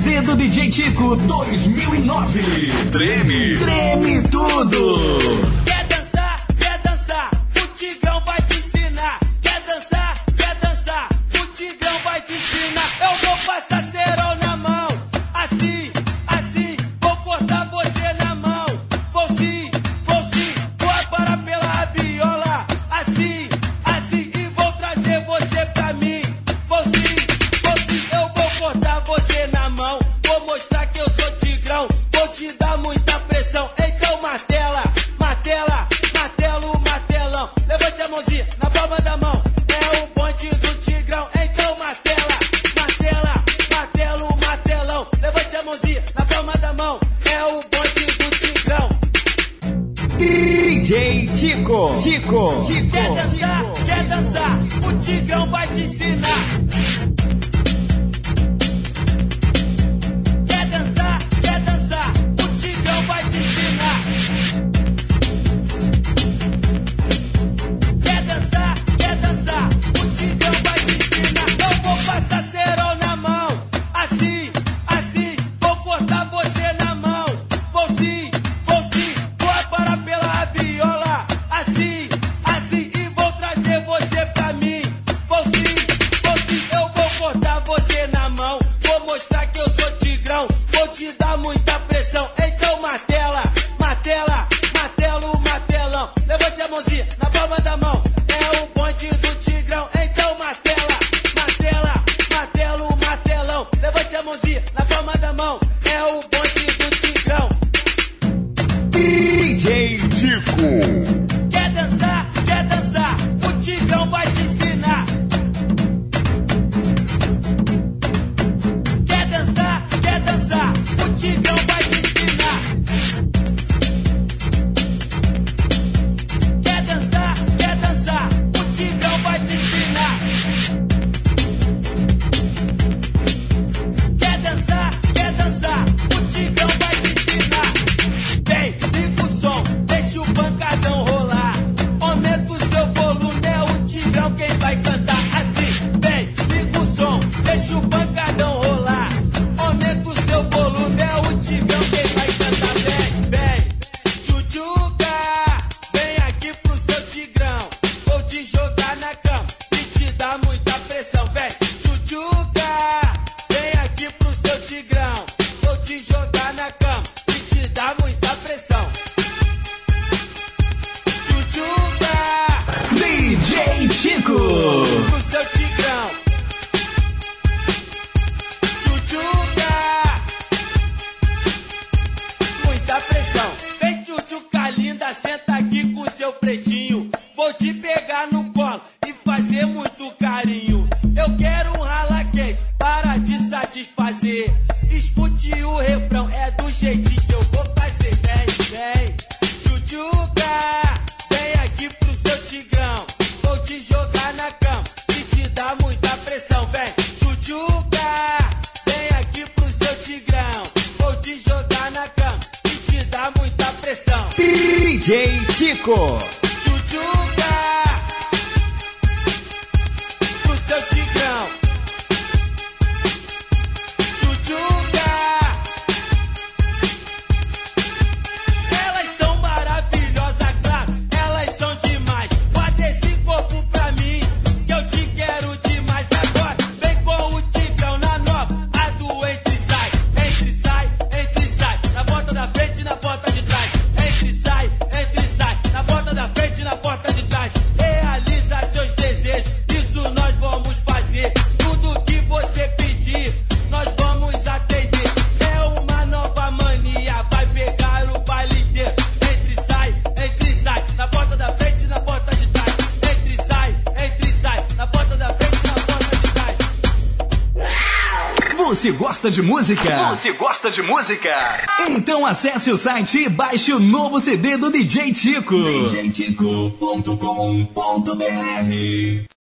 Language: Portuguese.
CD do DJ Tico 2009. Treme tudo. Quer dançar, o Tigrão vai te ensinar. Quer dançar, o Tigrão vai te ensinar. Eu vou passar cerol na mão, assim, vou cortar você na mão. Vou sim, vou aparar pela rabiola, assim, e vou trazer você pra mim. Vou sim, eu vou cortar você na mão. Vou mostrar que eu sou Tigrão, vou te dar muita pressão. Então martelo, martelão. Levante a mãozinha na palma da mão. É o bonde do Tigrão. Então martelo, martelão. Levante a mãozinha na palma da mão. É o bonde do Tigrão. DJ Tico. Quer dançar? O Tigrão vai te ensinar. Quer dançar? O Tigrão vai te ensinar. Quer dançar? O Tigrão vai te ensinar. Eu vou passar cerol na mão, assim, vou cortar você na mão. Vou sim, vou aparar pela rabiola, assim, e vou trazer você pra mim. Vou sim, eu vou cortar você na mão. Vou mostrar que eu sou Tigrão, vou te dar muita pressão. Então martelo, martelão. Levante a mãozinha na palma da mão. É o bonde do Tigrão. Então martelo, martelão. Levante a mãozinha na palma da mão. É o bonde do Tigrão. DJ Tico. Quer dançar? O Tigrão vai te ensinar. Quer dançar? O Tigrão vai te ensinar. Quer dançar? O Tigrão vai te ensinar. Quer dançar? O Tigrão vai te ensinar. Vem, liga o som, deixa o pancadão rolar. Aumenta o seu volume, é o Tigrão quem vai cantar assim. Vem, liga o som, deixa o pancadão rolar. Aumenta o seu volume, é o Tigrão quem vai cantar. Vem, tchutchuca, vem aqui pro seu Tigrão. Vou te jogar na cama e te dar muita pressão. Vem, tchutchuca, vem aqui pro seu Tigrão. Vou te jogar na cama e te dar muita pressão. Tchutchuca, DJ Tico. pro seu Tigrão. Tchutchuca, muita pressão. Vem, tchutchuca linda, senta aqui com seu pretinho. Vou te pegar no colo e fazer muito carinho. Eu quero um rala quente para te satisfazer. Escute o refrão, é do jeitinho que eu vou fazer. Vem, tchutchuca, vem aqui pro seu Tigrão. Vou te jogar na cama e te dar muita pressão. Vem, tchutchuca, vem aqui pro seu Tigrão. Vou te jogar na cama e te dar muita pressão. DJ Tico. Tchutchuca, pro seu Tigrão. Tchutchuca, elas são maravilhosas, claro, elas são demais. Bota esse corpo pra mim, que eu te quero demais. Agora vem com o Tigrão na nova, a do entra e sai. Na porta da frente e na porta de trás. Entra e sai, na porta da frente e na porta de trás. Realiza seus desejos, isso nós vamos fazer. Tudo que você pedir, nós vamos atender. É uma nova mania, vai pegar o baile inteiro. Entra e sai, na porta da frente e na porta de trás. Entra e sai, na porta da frente e na porta de trás. Você gosta de música? Então acesse o site e baixe o novo CD do DJ Tico. djtico.com.br